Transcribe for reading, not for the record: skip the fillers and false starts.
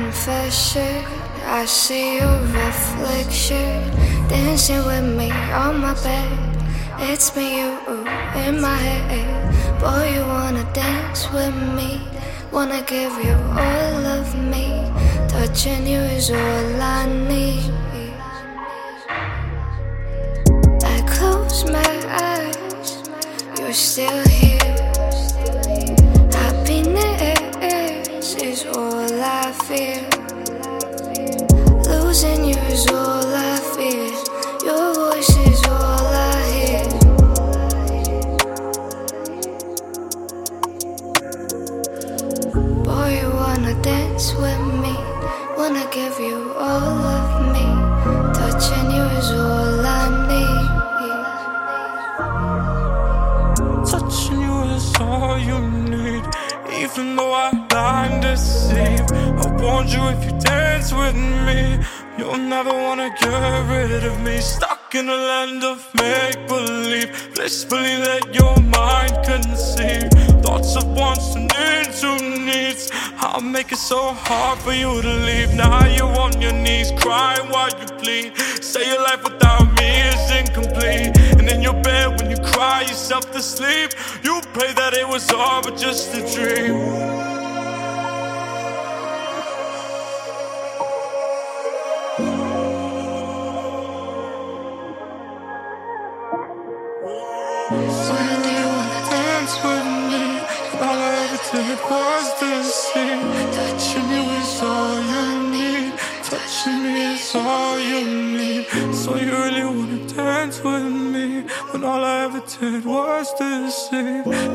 confession, I see your reflection dancing with me on my bed. It's me, you in my head. Boy, you wanna dance with me, wanna give you all of me. Touching you is all I need. I close my eyes, you're still here. Happiness is all I feel. Losing you is all I fear. Your voice is all I hear. Boy, you wanna dance with me, wanna give you all of me. Touching you is all I need. Touching you is all you need. Even though I lie and deceive, I warned you if you dance with me, you'll never wanna get rid of me. Stuck in a land of make-believe, blissfully let your mind conceive. Thoughts of wants and into needs. I'll make it so hard for you to leave. Now you're on your knees, crying while you plead. Say your life without me is incomplete. And in your bed when you cry yourself to sleep, you pray that it was all but just a dream. So you wanna dance with me, all I ever did was deceive. Touching you is all you need, touching me is all you need. So you really wanna dance with me, when all I ever did was deceive.